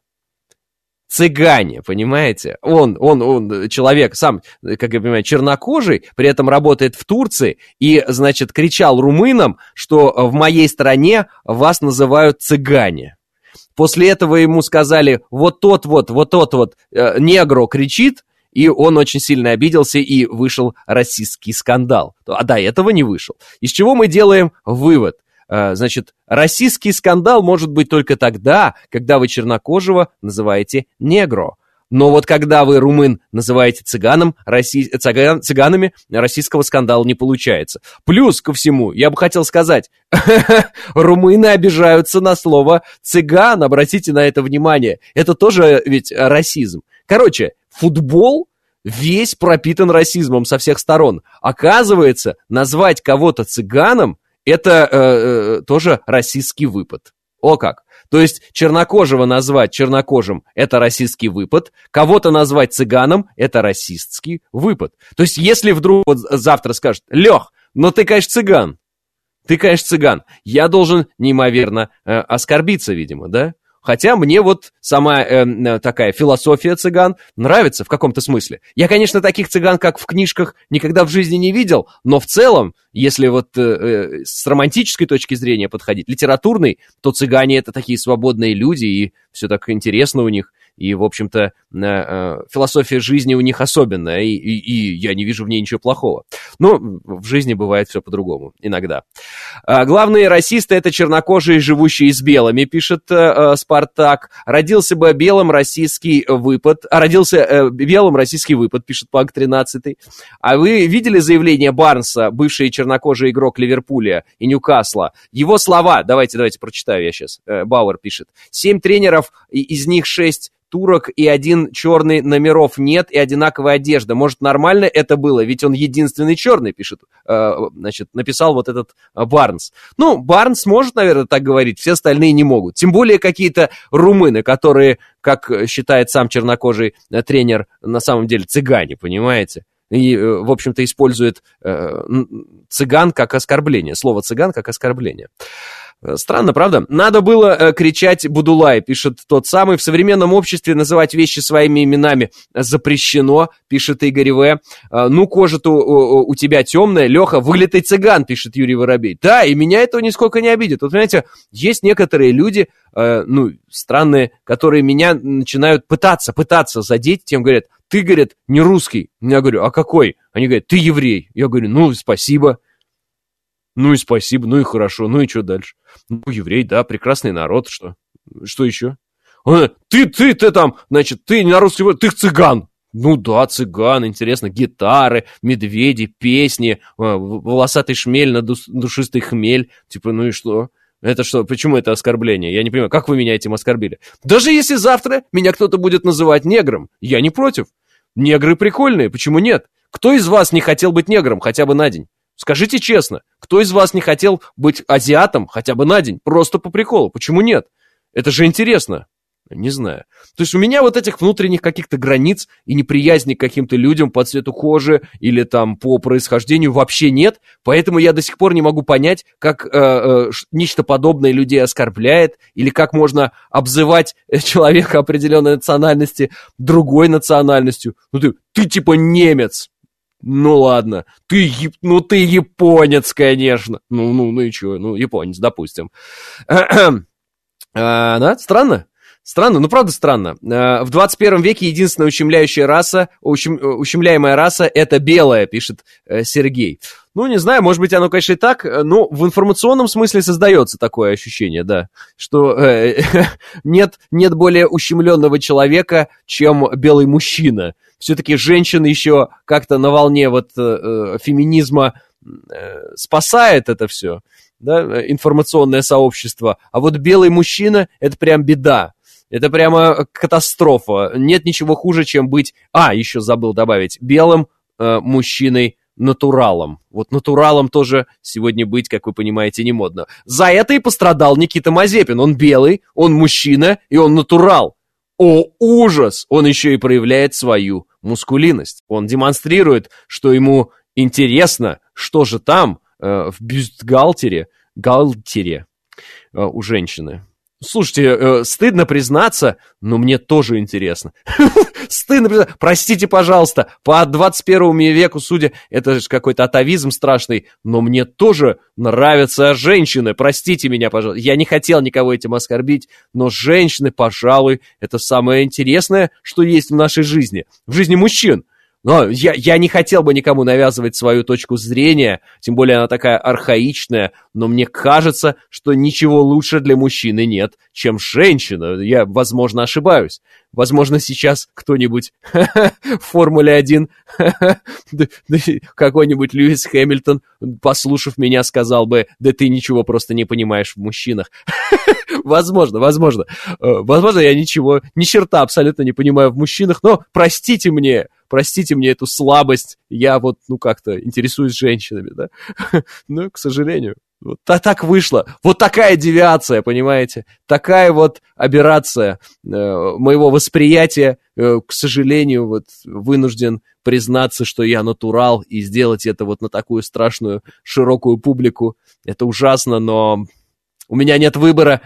Цыгане, понимаете? Он, он, он, человек сам, как я понимаю, чернокожий, при этом работает в Турции, и, значит, кричал румынам, что в моей стране вас называют цыгане. После этого ему сказали, вот тот вот, вот тот вот э, негро кричит, и он очень сильно обиделся, и вышел расистский скандал. А до этого не вышел. Из чего мы делаем вывод? Значит, расистский скандал может быть только тогда, когда вы чернокожего называете негро. Но вот когда вы румын называете цыганом, раси... цыган... цыганами, российского скандала не получается. Плюс ко всему, я бы хотел сказать, румыны обижаются на слово цыган, обратите на это внимание. Это тоже ведь расизм. Короче, футбол весь пропитан расизмом со всех сторон. Оказывается, назвать кого-то цыганом – это э, э, тоже расистский выпад. О как! То есть чернокожего назвать чернокожим – это расистский выпад, кого-то назвать цыганом – это расистский выпад. То есть если вдруг вот завтра скажут: Лех, ну ты, конечно, цыган, ты, конечно, цыган, я должен неимоверно э, оскорбиться, видимо, да? Хотя мне вот сама э, такая философия цыган нравится в каком-то смысле. Я, конечно, таких цыган, как в книжках, никогда в жизни не видел, но в целом, если вот э, с романтической точки зрения подходить, литературной, то цыгане — это такие свободные люди, и все так интересно у них. И, в общем-то, э, э, философия жизни у них особенная, и, и, и я не вижу в ней ничего плохого. Но в жизни бывает все по-другому, иногда. А главные расисты — это чернокожие, живущие с белыми, пишет э, Спартак. Родился бы белым российский выпад. А родился э, белым российский выпад, пишет Панк тринадцатый. А вы видели заявление Барнса, бывший чернокожий игрок Ливерпуля и Ньюкасла? Его слова, давайте, давайте прочитаю я сейчас. Э, Бауэр пишет. Семь тренеров, из них шесть турок и один черный, номеров нет и одинаковая одежда. Может, нормально это было? Ведь он единственный черный, пишет, э, значит, написал вот этот э, Барнс. Ну, Барнс может, наверное, так говорить, все остальные не могут. Тем более какие-то румыны, которые, как считает сам чернокожий э, тренер, на самом деле цыгане, понимаете? И, э, в общем-то, использует э, цыган как оскорбление, слово цыган как оскорбление. Странно, правда? Надо было э, кричать Будулай, пишет тот самый. В современном обществе называть вещи своими именами запрещено, пишет Игорь В. Э, ну, кожа-то у, у тебя темная. Леха, вылитый цыган, пишет Юрий Воробей. Да, и меня это нисколько не обидит. Вот, понимаете, есть некоторые люди, э, ну, странные, которые меня начинают пытаться, пытаться задеть, тем говорят: ты, говорят, не русский. Я говорю: а какой? Они говорят: ты еврей. Я говорю: ну, спасибо. Ну и спасибо, ну и хорошо, ну и что дальше? Ну, еврей, да, прекрасный народ, что? Что еще? А, ты, ты, ты там, значит, ты не на русский, ты цыган. Ну да, цыган, интересно, гитары, медведи, песни, волосатый шмель на душистый хмель. Типа, ну и что? Это что, почему это оскорбление? Я не понимаю, как вы меня этим оскорбили? Даже если завтра меня кто-то будет называть негром, я не против. Негры прикольные, почему нет? Кто из вас не хотел быть негром хотя бы на день? Скажите честно, кто из вас не хотел быть азиатом хотя бы на день? Просто по приколу. Почему нет? Это же интересно. Не знаю. То есть у меня вот этих внутренних каких-то границ и неприязни к каким-то людям по цвету кожи или там по происхождению вообще нет. Поэтому я до сих пор не могу понять, как э, э, нечто подобное людей оскорбляет, или как можно обзывать человека определенной национальности другой национальностью. Ну ты, ты типа немец. Ну ладно, ты, ну ты японец, конечно. Ну, ну, ну и чё, ну японец, допустим. а, да, странно? Странно, ну правда странно. В двадцать первом веке единственная ущемляющая раса, ущем, ущемляемая раса — это белая, пишет Сергей. Ну, не знаю, может быть, оно, конечно, и так, но в информационном смысле создается такое ощущение, да, что э, нет, нет более ущемленного человека, чем белый мужчина. Все-таки женщины еще как-то на волне вот э, феминизма э, спасает это все, да, информационное сообщество, а вот белый мужчина — это прям беда. Это прямо катастрофа. Нет ничего хуже, чем быть... А, еще забыл добавить. Белым э, мужчиной-натуралом. Вот натуралом тоже сегодня быть, как вы понимаете, не модно. За это и пострадал Никита Мазепин. Он белый, он мужчина, и он натурал. О, ужас! Он еще и проявляет свою мускулинность. Он демонстрирует, что ему интересно, что же там э, в бюстгальтере, галтере э, у женщины. Слушайте, э, стыдно признаться, но мне тоже интересно. Стыдно признаться. Простите, пожалуйста, по двадцать первому веку, судя, это же какой-то атовизм страшный, но мне тоже нравятся женщины. Простите меня, пожалуйста. Я не хотел никого этим оскорбить, но женщины, пожалуй, это самое интересное, что есть в нашей жизни. В жизни мужчин. Но я, я не хотел бы никому навязывать свою точку зрения, тем более она такая архаичная, но мне кажется, что ничего лучше для мужчины нет, чем женщина. Я, возможно, ошибаюсь. Возможно, сейчас кто-нибудь в Формуле один, какой-нибудь Льюис Хэмилтон, послушав меня, сказал бы, да ты ничего просто не понимаешь в мужчинах. Возможно, возможно. Возможно, я ничего, ни черта абсолютно не понимаю в мужчинах, но простите мне, простите мне эту слабость, я вот, ну, как-то интересуюсь женщинами, да. Ну, к сожалению. Вот так вышло. Вот такая девиация, понимаете? Такая вот аберрация э, моего восприятия. Э, к сожалению, вот вынужден признаться, что я натурал, и сделать это вот на такую страшную широкую публику. Это ужасно, но у меня нет выбора.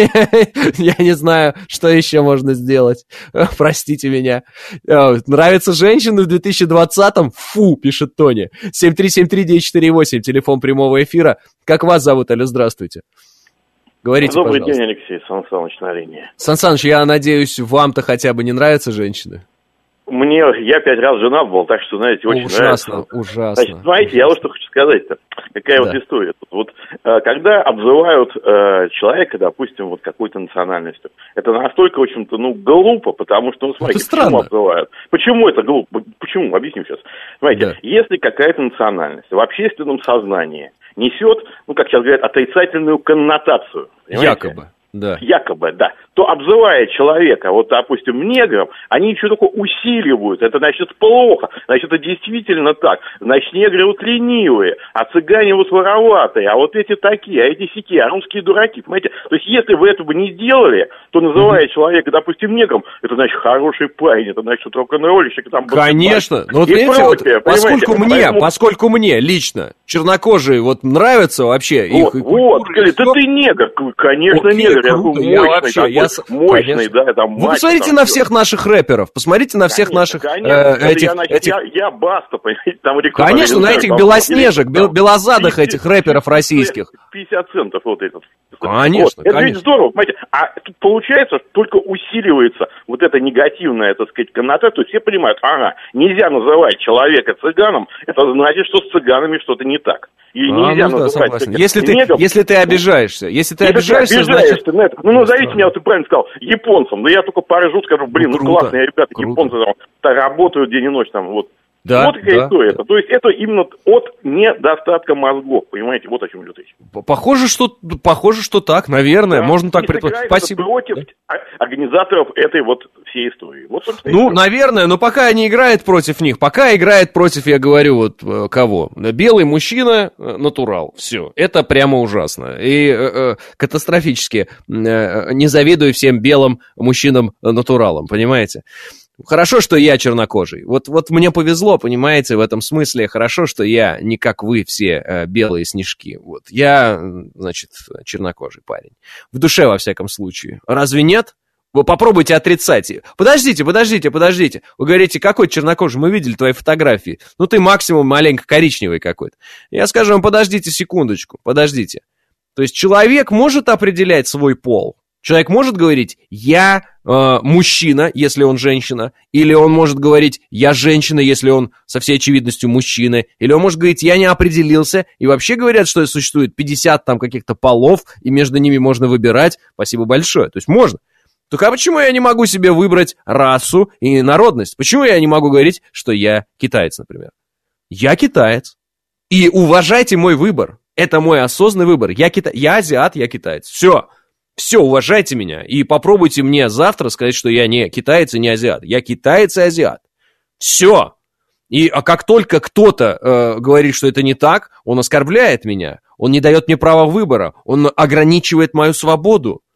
Я не знаю, что еще можно сделать. Простите меня. Нравятся женщины в две тысячи двадцатом? Фу, пишет Тони. семь три семь три девять четыре восемь, телефон прямого эфира. Как вас зовут, алло, здравствуйте. Говорите,
Добрый
пожалуйста.
день, Алексей. Сан Саныч на линии.
Сан Саныч, я надеюсь, вам-то хотя бы не нравятся женщины?
Мне, я пять раз женат был, так что, знаете, очень
ужасно,
нравится.
Ужасно,
Значит, смотрите, я вот что хочу сказать-то. Какая да. вот история. Вот, э, когда обзывают э, человека, допустим, вот какой-то национальностью, это настолько, в общем-то, ну, глупо, потому что, ну, смотрите,
это почему
обзывают? Почему это глупо? Почему? Объясню сейчас. Смотрите, да. если какая-то национальность в общественном сознании несет, ну, как сейчас говорят, отрицательную коннотацию. Понимаете?
Якобы. Да.
Якобы, да. То, обзывая человека, вот, допустим, негром, они еще только усиливают. Это, значит, плохо. Значит, это действительно так. Значит, негры вот ленивые, а цыгане вот вороватые, а вот эти такие, а эти сякие, а русские дураки, понимаете? То есть, если вы этого не сделали, то, называя mm-hmm. человека, допустим, негром, это, значит, хороший парень, это, значит, рок-н-ролльщик. Там,
конечно. Но вот, видите, вот, поскольку мне, Поэтому... поскольку мне лично чернокожие вот нравятся вообще,
вот,
их...
Вот, сказали, да ты негр, конечно,
Окей,
негр.
Круто,
Я,
я
мощный,
вообще,
такой,
я...
мощный,
конечно.
да, там,
Вы посмотрите
там,
на
все.
всех наших рэперов, посмотрите на всех
конечно,
наших
конечно,
э, этих...
Я, значит,
этих...
я, я баста, понимаете, там реклама.
Конечно, на этих белоснежек, бел, белозадых
пятьдесят,
этих рэперов российских.
пятьдесят центов вот этот.
Конечно,
вот. Это
конечно.
ведь здорово, понимаете. А тут получается, что только усиливается вот эта негативная, так сказать, коннотация. То есть все понимают, ага, нельзя называть человека цыганом, это значит, что с цыганами что-то не так. И
а,
нельзя
ну,
называть
да, если, ты,
негром,
если ты обижаешься, если ты
если
обижаешься,
ты обижаешься
значит...
на это. Ну, назовите меня, вот ты правильно сказал, японцем. Да я только поржу, скажу, блин, ну,
ну
классные ребята,
круто.
японцы там работают день и ночь там, вот.
Да,
вот какая
да,
история.
да.
То есть это именно от недостатка мозгов, понимаете, вот о чем идет речь.
Похоже, что, похоже, что так, наверное, да. можно так предположить.
Спасибо. Против да. организаторов этой вот всей истории. Вот,
ну, наверное, но пока не играет против них, пока играет против, я говорю, вот кого? Белый мужчина, натурал, все. Это прямо ужасно. И э, э, катастрофически э, не завидую всем белым мужчинам-натуралам, понимаете? Хорошо, что я чернокожий. Вот, вот мне повезло, понимаете, в этом смысле. Хорошо, что я не как вы все э, белые снежки. Вот. Я, значит, чернокожий парень. В душе, во всяком случае. Разве нет? Вы попробуйте отрицать. Подождите, подождите, подождите. Вы говорите, какой чернокожий? Мы видели твои фотографии. Ну, ты максимум маленько коричневый какой-то. Я скажу вам, подождите секундочку, подождите. То есть человек может определять свой пол? Человек может говорить, я э, мужчина, если он женщина, или он может говорить, я женщина, если он со всей очевидностью мужчина, или он может говорить, я не определился, и вообще говорят, что существует пятьдесят там каких-то полов, и между ними можно выбирать, спасибо большое, то есть можно. Только а почему я не могу себе выбрать расу и народность? Почему я не могу говорить, что я китаец, например? Я китаец, и уважайте мой выбор, это мой осознанный выбор, я, кита... я азиат, я китаец, все. Все, уважайте меня и попробуйте мне завтра сказать, что я не китаец и не азиат. Я китаец и азиат. Все. И а как только кто-то э, говорит, что это не так, он оскорбляет меня. Он не дает мне права выбора. Он ограничивает мою свободу.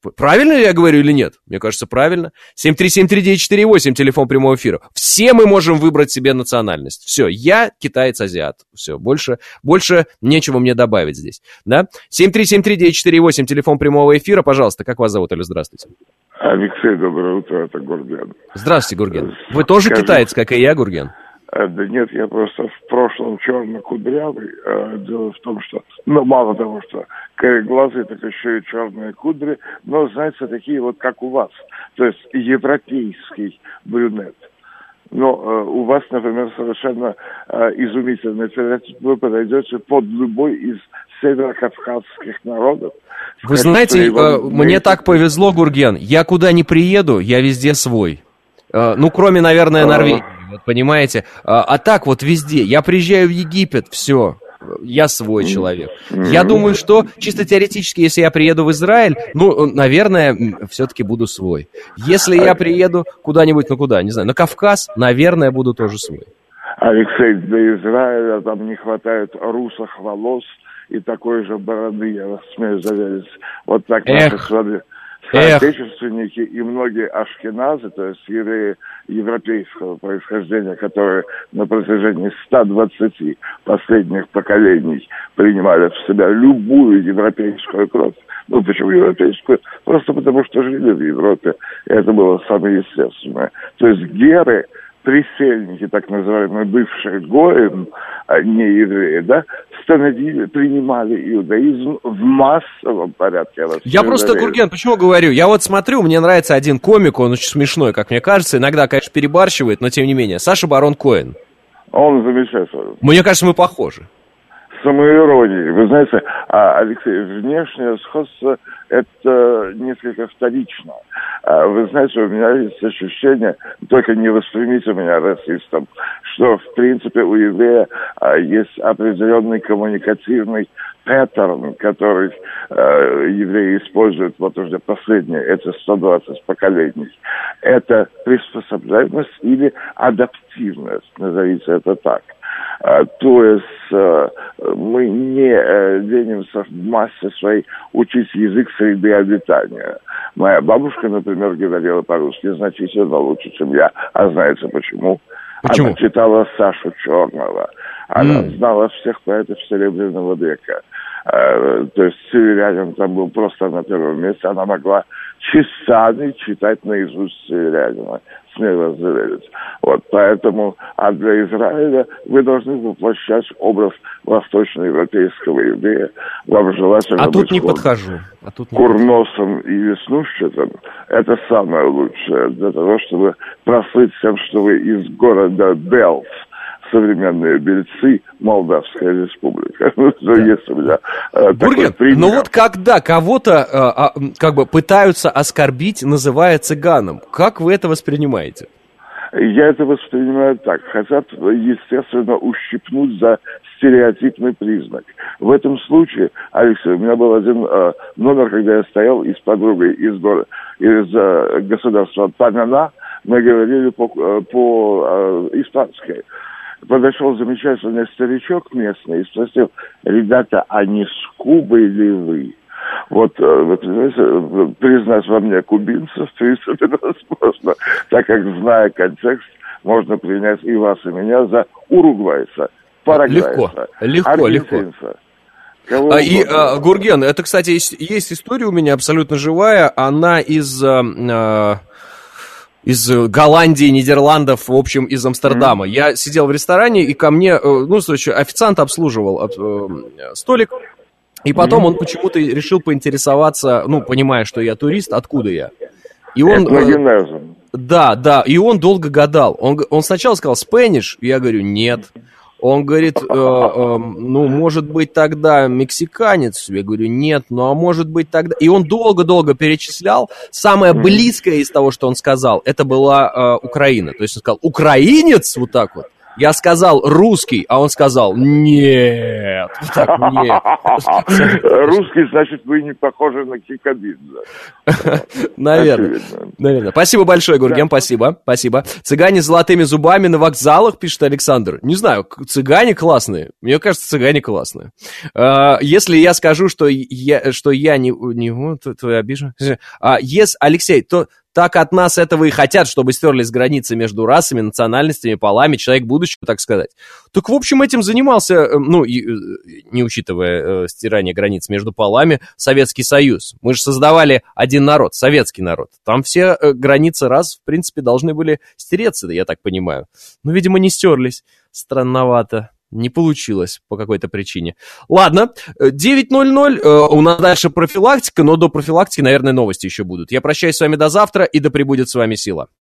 Правильно я говорю или нет? Мне кажется, правильно. семь три семь три девять четыре восемь, телефон прямого эфира. Все мы можем выбрать себе национальность. Все, я китаец-азиат. Все, больше, больше нечего мне добавить здесь. Да? семь три семь три девять четыре восемь, телефон прямого эфира. Пожалуйста, как вас зовут, или здравствуйте?
Алексей, доброе утро, это Гурген.
Здравствуйте, Гурген. Вы тоже Скажи... китаец, как и я, Гурген?
Да нет, я просто в прошлом черно-кудрявый. Дело в том, что, ну, мало того, что кореглазый, так еще и черные кудри, но, знаете, такие вот, как у вас. То есть европейский брюнет. Но э, у вас, например, совершенно э, изумительный фенотип. Вы подойдете под любой из северокавказских народов.
Вы знаете, э, мне так повезло, Гурген. Я куда ни приеду, я везде свой. Э, ну, кроме, наверное, Норвегии. Вот, понимаете? А, а так вот везде. Я приезжаю в Египет, все, я свой человек. Я думаю, что чисто теоретически, если я приеду в Израиль, ну, наверное, все-таки буду свой. Если я приеду куда-нибудь, ну куда, не знаю, на Кавказ, наверное, буду тоже свой.
Алексей, для Израиля там не хватает русых волос и такой же бороды, я вас смею заверить. Вот так наши соотечественники и многие ашкеназы, то есть евреи европейского происхождения, которые на протяжении ста двадцати последних поколений принимали в себя любую европейскую кровь. Ну, почему европейскую? Просто потому, что жили в Европе, и это было самое естественное. То есть геры, присельники, так называемые бывшие гоем, не евреи, да, становились, принимали иудаизм в массовом порядке. Я,
я просто, Гурген, почему говорю? Я вот смотрю, мне нравится один комик, он очень смешной, как мне кажется, иногда, конечно, перебарщивает, но тем не менее. Саша Барон Коэн.
Он замечательный.
Мне кажется, мы похожи.
Самоиронией. Вы знаете, Алексей, внешнее сходство – это несколько вторично. Вы знаете, у меня есть ощущение, только не воспримите меня расистом, что, в принципе, у еврея есть определенный коммуникативный паттерн, который э, евреи используют вот уже последние, эти сто двадцать поколений. Это приспособляемость или адаптивность, назовите это так. Uh, то есть uh, мы не uh, ленимся в массе своей учить язык среды обитания. Моя бабушка, например, говорила по-русски значительно лучше, чем я. А знаете почему?
Почему?
Она читала Сашу Черного. Она mm. знала всех поэтов Серебряного века. Uh, то есть северянин там был просто на первом месте. Она могла часами читать наизусть северянина. Смело заверить. Вот, поэтому, а для Израиля вы должны воплощать образ восточноевропейского еврея. Вам желательно
а
быть
тут не подхожу. А тут не
курносом и веснушчатым. Это самое лучшее для того, чтобы прослыть тем, что вы из города Белф, современные Бельцы, Молдавская республика. Да. Есть у меня э,
Бурген, ну вот когда кого-то э, как бы пытаются оскорбить, называя цыганом, как вы это воспринимаете?
Я это воспринимаю так. Хотят, естественно, ущипнуть за стереотипный признак. В этом случае, Алексей, у меня был один э, номер, когда я стоял и с подругой из, города, из э, государства Панама, мы говорили по, по э, испански. Подошел замечательный старичок местный и спросил: ребята, а не с Кубы ли вы? Вот, вы понимаете, признать во мне кубинцев, в принципе, невозможно, так как, зная контекст, можно принять и вас, и меня за уругвайца, парагвайца,
легко, легко,
легко.
А, и, а, Гурген, это, кстати, есть, есть история у меня абсолютно живая, она из... А, из Голландии, Нидерландов, в общем, из Амстердама. Mm-hmm. Я сидел в ресторане, и ко мне, ну, слушай, официант обслуживал э, столик, и потом mm-hmm. он почему-то решил поинтересоваться, ну, понимая, что я турист, откуда я. И он...
Э,
да, да, и он долго гадал. Он, он сначала сказал «Spanish», я говорю «нет». Он говорит, э, э, ну, может быть, тогда мексиканец. Я говорю, нет, ну, а может быть тогда... И он долго-долго перечислял. Самое близкое из того, что он сказал, это была э, Украина. То есть он сказал, украинец, вот так вот. Я сказал русский, а он сказал нет. Так, нет.
Русский, значит, вы не похожи на Кикабидзе.
Наверное. Наверное. Спасибо большое, Гурген, спасибо. Спасибо. Цыгане с золотыми зубами на вокзалах, пишет Александр. Не знаю, цыгане классные. Мне кажется, цыгане классные. Если я скажу, что я, что я не... не то, то я обижу. А, yes, Алексей, то... Так от нас этого и хотят, чтобы стерлись границы между расами, национальностями, полами, человек будущего, так сказать. Так, в общем, этим занимался, ну, и, не учитывая э, стирание границ между полами, Советский Союз. Мы же создавали один народ, советский народ. Там все э, границы рас, в принципе, должны были стереться, я так понимаю. Но, видимо, не стерлись. Странновато. Не получилось по какой-то причине. Ладно, девять ноль ноль, у нас дальше профилактика, но до профилактики, наверное, новости еще будут. Я прощаюсь с вами до завтра, и да пребудет с вами сила.